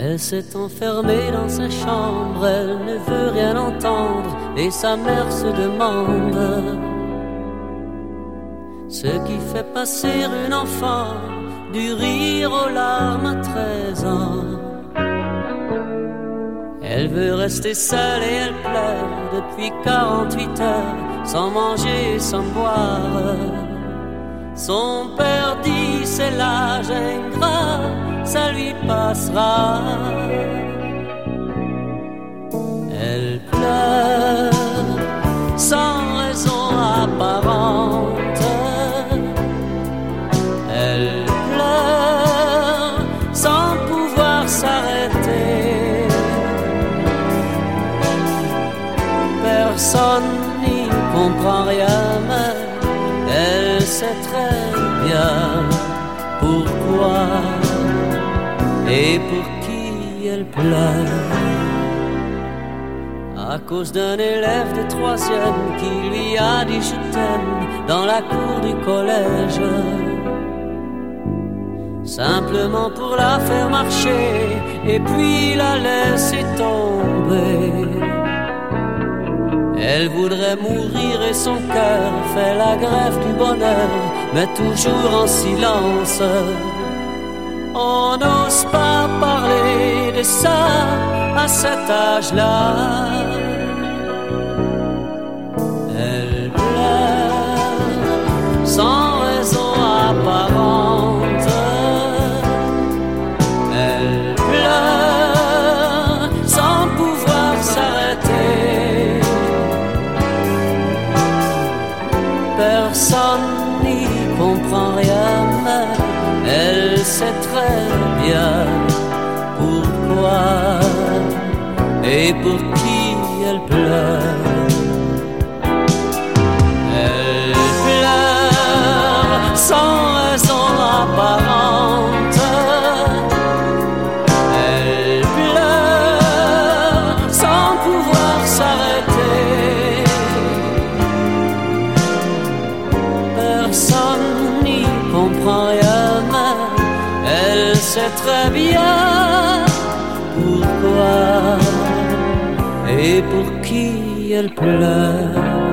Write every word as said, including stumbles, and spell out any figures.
Elle s'est enfermée dans sa chambre, elle ne veut rien entendre et sa mère se demande ce qui fait passer une enfant du rire aux larmes à treize ans. Elle veut rester seule et elle pleure depuis quarante-huit heures, sans manger et sans boire. Son père dit c'est l'âge ingrat, ça lui passera. Elle pleure sans raison apparente. Elle pleure sans pouvoir s'arrêter. Personne n'y comprend rien, mais elle sait très bien pourquoi et pour qui elle pleure. À cause d'un élève de troisième qui lui a dit je t'aime dans la cour du collège, simplement pour la faire marcher et puis la laisser tomber. Elle voudrait mourir et son cœur fait la grève du bonheur, mais toujours en silence. On n'ose pas parler de ça à cet âge-là. Elle pleure sans raison apparente. Elle pleure sans pouvoir s'arrêter. Personne n'y comprend rien, mais elle sait très bien pourquoi et pour qui elle pleure. Elle pleure sans raison apparente. Elle pleure sans pouvoir s'arrêter. Personne n'y comprend rien, mais elle sait très bien pourquoi et pour qui elle pleure.